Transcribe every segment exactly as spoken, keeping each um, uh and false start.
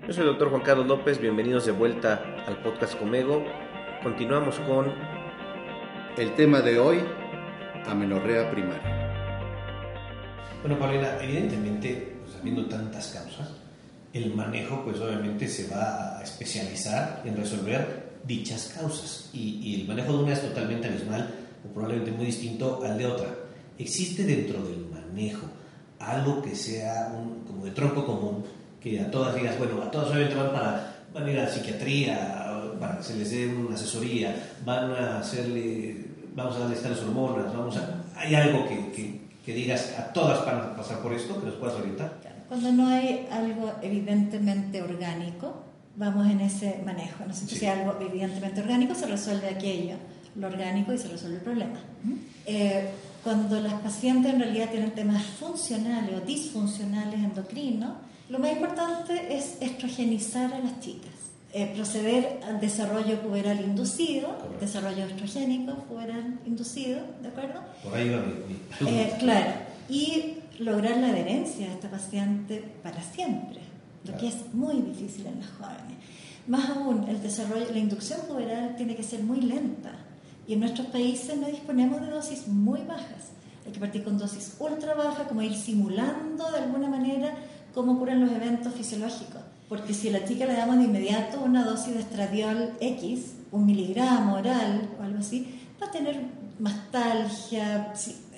Yo soy el doctor Juan Carlos López, bienvenidos de vuelta al podcast Comego. Continuamos con el tema de hoy, amenorrea primaria. Bueno, Paulina, evidentemente, pues, habiendo tantas causas, el manejo, pues obviamente se va a especializar en resolver dichas causas y, y el manejo de una es totalmente abismal o probablemente muy distinto al de otra. ¿Existe dentro del manejo algo que sea un, como de tronco común, que a todas digas, bueno, a todas obviamente van, para, van a ir a la psiquiatría, para que se les dé una asesoría, van a hacerle, vamos a darles tales hormonas, vamos a, hay algo que, que, que digas, a todas van a pasar por esto, que nos puedas orientar? Cuando no hay algo evidentemente orgánico, vamos en ese manejo. No sé si sí. Algo evidentemente orgánico, se resuelve aquello, lo orgánico, y se resuelve el problema. Uh-huh. Eh, cuando las pacientes en realidad tienen temas funcionales o disfuncionales endocrinos, lo más importante es estrogenizar a las chicas, eh, proceder al desarrollo puberal inducido, Correcto. desarrollo estrogénico puberal inducido, ¿de acuerdo? Por ahí va mi... Eh, claro, y lograr la adherencia de esta paciente para siempre, lo claro. que es muy difícil en las jóvenes. Más aún, el desarrollo, la inducción puberal tiene que ser muy lenta, y en nuestros países no disponemos de dosis muy bajas. Hay que partir con dosis ultra bajas, como ir simulando de alguna manera cómo ocurren los eventos fisiológicos. Porque si a la chica le damos de inmediato una dosis de estradiol X, un miligramo oral o algo así, va a tener mastalgia,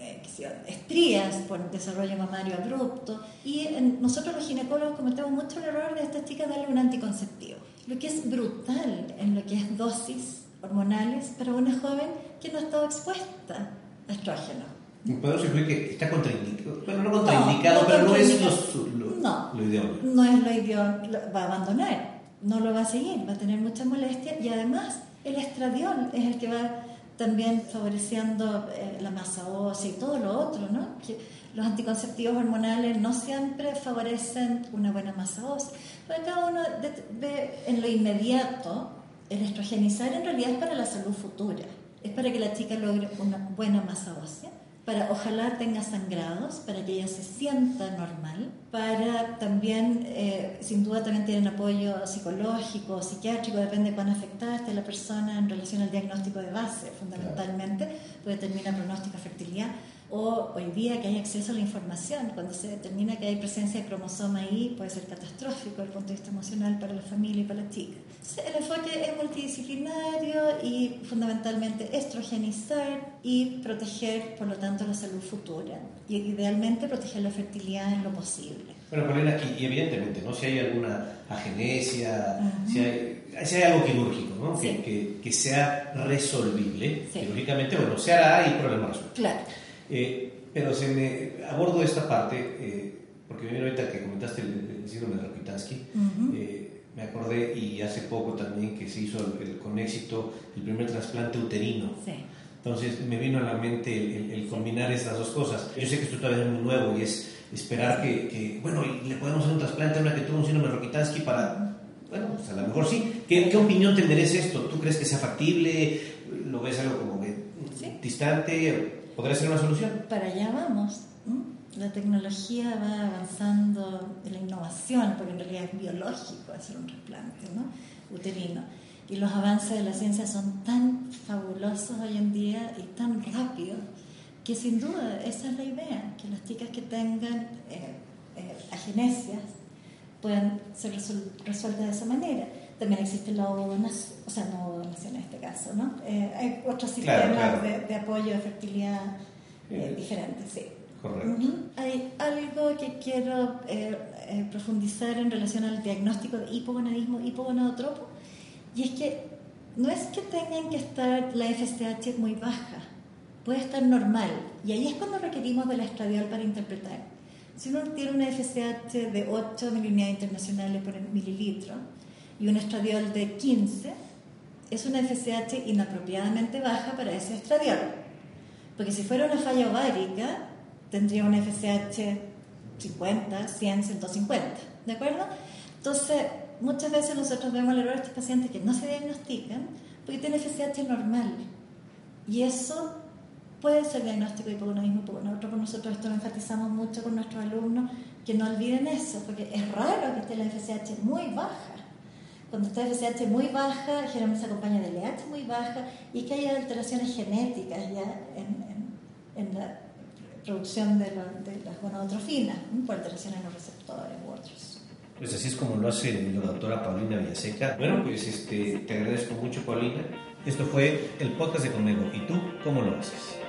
estrías por desarrollo mamario abrupto. Y en, nosotros los ginecólogos cometemos mucho el error de a estas chicas darle un anticonceptivo, lo que es brutal en lo que es dosis hormonales para una joven que no ha estado expuesta a estrógeno. ¿Podemos decir que está contraindicado? Bueno, no contraindicado, no, no pero no es lo, lo, no, lo idóneo. No es lo idóneo, va a abandonar, no lo va a seguir, va a tener muchas molestias, y además el estradiol es el que va también favoreciendo eh, la masa ósea y todo lo otro, ¿no? Que los anticonceptivos hormonales no siempre favorecen una buena masa ósea. Pero cada uno ve en lo inmediato, el estrogenizar en realidad es para la salud futura, es para que la chica logre una buena masa ósea, para ojalá tenga sangrados, para que ella se sienta normal, para también, eh, sin duda también tienen apoyo psicológico, psiquiátrico, depende de cuán afectada esté la persona en relación al diagnóstico de base, fundamentalmente, puede determinar pronóstico de fertilidad, o hoy día que hay acceso a la información, cuando se determina que hay presencia de cromosoma ahí, puede ser catastrófico desde el punto de vista emocional para la familia y para la chica. Entonces, el enfoque es multidisciplinario y fundamentalmente estrogenizar y proteger, por lo tanto, la salud futura, y idealmente proteger la fertilidad en lo posible. Bueno, Paulina, y, y evidentemente, ¿no? Si hay alguna agenesia, uh-huh. si, hay, si hay algo quirúrgico, ¿no? Sí. que, que, que sea resolvible, sí. quirúrgicamente, bueno, se hará y problema resuelto. Claro. Eh, pero se me abordo esta parte, eh, porque me viene ahorita que comentaste el, el síndrome de Rokitansky, uh-huh. eh, me acordé, y hace poco también que se hizo el, el, con éxito el primer trasplante uterino. Sí. Entonces me vino a la mente el, el, el combinar estas dos cosas. Yo sé que esto todavía es muy nuevo y es esperar que, que bueno, le podemos hacer un trasplante a una que tuvo un síndrome de Rokitansky para, bueno, pues a lo mejor sí. ¿Qué, qué opinión te merece esto? ¿Tú crees que sea factible? ¿Lo ves algo como que ¿Sí? distante? ¿Podría ser una solución? Para allá vamos. ¿Mm? La tecnología va avanzando en la innovación, porque en realidad es biológico hacer un trasplante, ¿no? uterino. Y los avances de la ciencia son tan fabulosos hoy en día y tan rápidos que sin duda esa es la idea, que las chicas que tengan eh, eh, agenesias puedan ser resol- resueltas de esa manera. También existe la ovodonación, o sea, no ovodonación en este caso, ¿no? Eh, hay otros sistemas claro, claro. De, de apoyo de fertilidad eh, diferentes, sí. Correcto. Uh-huh. Hay algo que quiero eh, eh, profundizar en relación al diagnóstico de hipogonadismo, hipogonadotropo, y es que no es que tengan que estar la F S H muy baja, puede estar normal, y ahí es cuando requerimos de la estradiol para interpretar. Si uno tiene una F S H de ocho miliunidades internacionales por mililitro y un estradiol de quince, es una F S H inapropiadamente baja para ese estradiol, porque si fuera una falla ovárica tendría una F S H cincuenta, cien, ciento cincuenta, ¿de acuerdo? Entonces, muchas veces nosotros vemos el error de estos pacientes que no se diagnostican porque tienen F S H normal, y eso puede ser diagnóstico de hipogonadismo hipogonadotrópico. Nosotros esto lo enfatizamos mucho con nuestros alumnos, que no olviden eso, porque es raro que esté la F S H muy baja. Cuando está la F S H muy baja, generalmente se acompaña de L H muy baja y que haya alteraciones genéticas ya en, en, en la producción de, lo, de las gonadotrofinas, ¿no? Por alteraciones en los receptores u otros. Pues así es como lo hace la doctora Paulina Villaseca. Bueno, pues este, te agradezco mucho, Paulina. Esto fue el podcast de Conmego. ¿Y tú cómo lo haces?